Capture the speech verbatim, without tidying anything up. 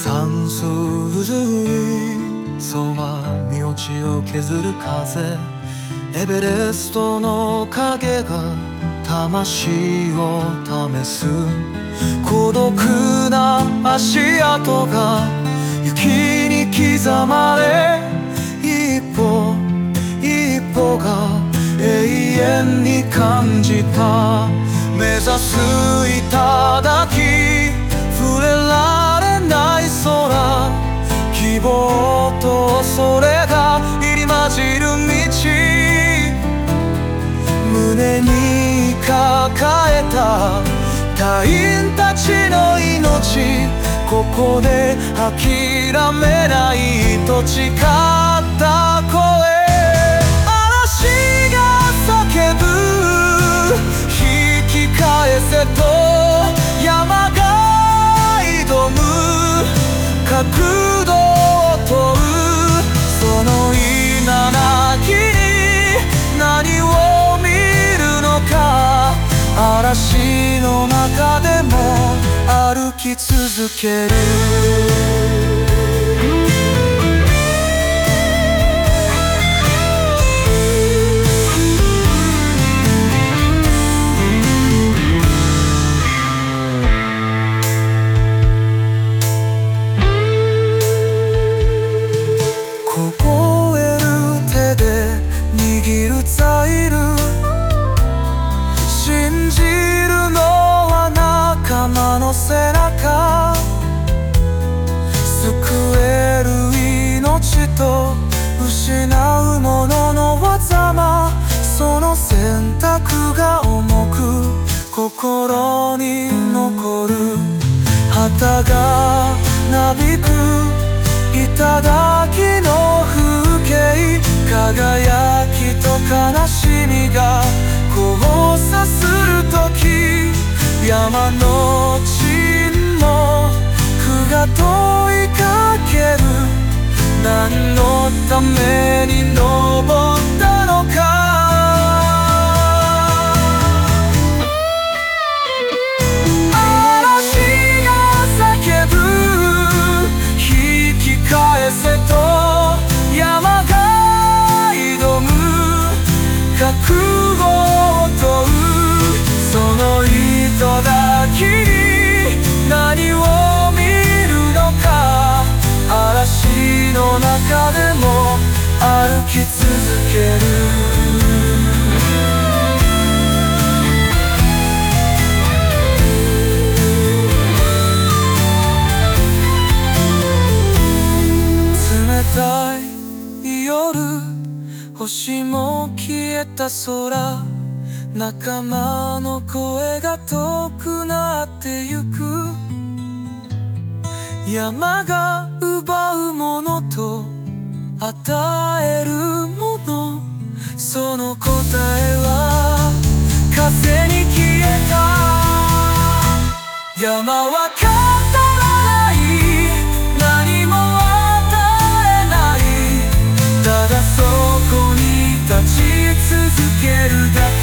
酸素いそが命を削る風、エベレストの影が魂を試す。孤独な足跡が雪に刻まれ、一歩一歩が永遠に感じた。目指す頂、触れられない空、希望とそれが入り混じる道、胸に抱えた隊員たちの命、ここで諦めないと誓った声。嵐が叫ぶ、引き返せと山が挑む、角度を問う。その頂に何を見るのか、嵐の中でも歩き続ける。凍える手で握るザイル、信じるのは仲間の背中、救える命と失うものの狭間、その選択が重く心に残る。旗がなびく頂の風景、輝きと悲しみが交差するとき、山の沈黙が問いかける。何のために登ったのか。嵐が叫ぶ、引き返せと山が挑む、覚悟を問う。その頂に何を見るのか、嵐の中でも歩き続ける。冷たい夜、星も消えた空、仲間の声が遠くなってゆく。山が奪うものと与えるもの、その答えは風に消えた。山は語らない、何も与えない、ただそこに立ち続けるだけ。